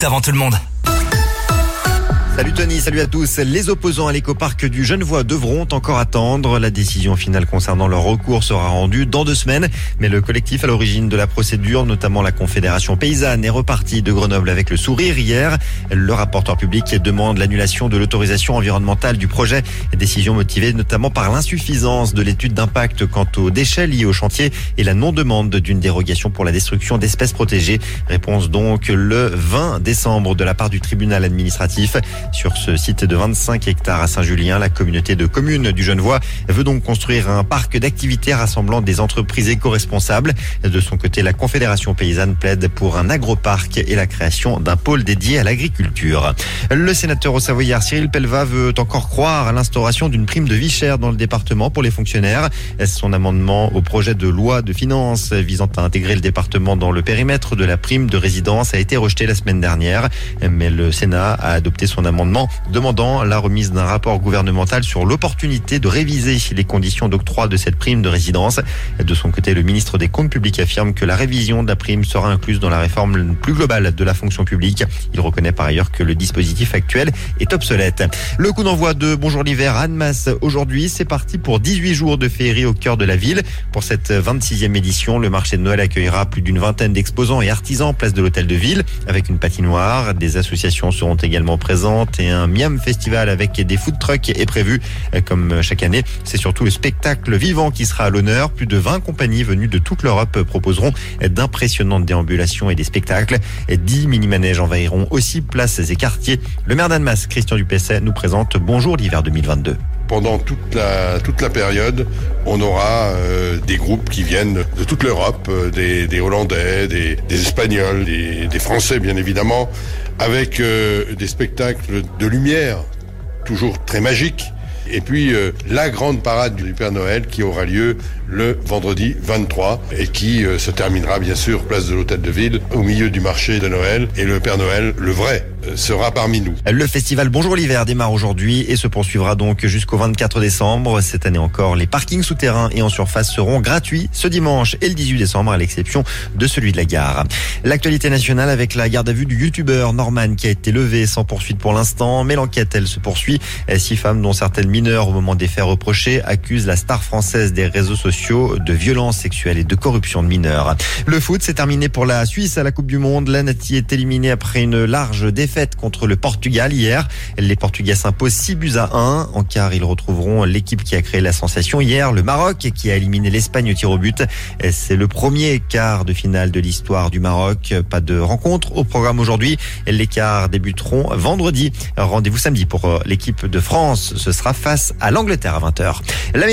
avant tout le monde. Salut Tony, salut à tous. Les opposants à l'écoparc du Genevois devront encore attendre. La décision finale concernant leur recours sera rendue dans 2 semaines. Mais le collectif à l'origine de la procédure, notamment la Confédération Paysanne, est reparti de Grenoble avec le sourire hier. Le rapporteur public demande l'annulation de l'autorisation environnementale du projet. Décision motivée notamment par l'insuffisance de l'étude d'impact quant aux déchets liés au chantier et la non-demande d'une dérogation pour la destruction d'espèces protégées. Réponse donc le 20 décembre de la part du tribunal administratif. Sur ce site de 25 hectares à Saint-Julien, la communauté de communes du Genevois veut donc construire un parc d'activités rassemblant des entreprises éco-responsables. De son côté, la Confédération Paysanne plaide pour un agroparc et la création d'un pôle dédié à l'agriculture. Le sénateur haut-savoyard Cyril Pellevat veut encore croire à l'instauration d'une prime de vie chère dans le département pour les fonctionnaires. Son amendement au projet de loi de finances visant à intégrer le département dans le périmètre de la prime de résidence a été rejeté la semaine dernière. Mais le Sénat a adopté son amendement demandant la remise d'un rapport gouvernemental sur l'opportunité de réviser les conditions d'octroi de cette prime de résidence. De son côté, le ministre des Comptes publics affirme que la révision de la prime sera incluse dans la réforme plus globale de la fonction publique. Il reconnaît par ailleurs que le dispositif actuel est obsolète. Le coup d'envoi de Bonjour l'hiver à Annemasse aujourd'hui, c'est parti pour 18 jours de féerie au cœur de la ville. Pour cette 26e édition, le marché de Noël accueillera plus d'une vingtaine d'exposants et artisans place de l'hôtel de ville avec une patinoire. Des associations seront également présentes et un Miam Festival avec des food trucks est prévu. Comme chaque année, c'est surtout le spectacle vivant qui sera à l'honneur. Plus de 20 compagnies venues de toute l'Europe proposeront d'impressionnantes déambulations et des spectacles. 10 mini-manèges envahiront aussi places et quartiers. Le maire d'Annemasse, Christian Dupesset, nous présente Bonjour l'hiver 2022. Pendant toute la période, on aura des groupes qui viennent de toute l'Europe, des Hollandais, des Espagnols, des Français bien évidemment, avec des spectacles de lumière, toujours très magiques. Et puis la grande parade du Père Noël qui aura lieu le vendredi 23 et qui se terminera bien sûr place de l'Hôtel de Ville au milieu du marché de Noël. Et le Père Noël, le vrai, sera parmi nous. Le festival Bonjour l'hiver démarre aujourd'hui et se poursuivra donc jusqu'au 24 décembre. Cette année encore, les parkings souterrains et en surface seront gratuits ce dimanche et le 18 décembre à l'exception de celui de la gare. L'actualité nationale avec la garde à vue du youtubeur Norman qui a été levé sans poursuite pour l'instant, mais l'enquête elle se poursuit. 6 femmes dont certaines mineures au moment des faits reprochés accusent la star française des réseaux sociaux de violences sexuelles et de corruption de mineurs. Le foot s'est terminé pour la Suisse à la Coupe du Monde. La Nati est éliminée après une large défaite contre le Portugal hier. Les Portugais s'imposent 6-1. En quart, ils retrouveront l'équipe qui a créé la sensation hier, le Maroc, qui a éliminé l'Espagne au tir au but. C'est le premier quart de finale de l'histoire du Maroc. Pas de rencontre au programme aujourd'hui. Les quarts débuteront vendredi. Rendez-vous samedi pour l'équipe de France. Ce sera face à l'Angleterre à 20h.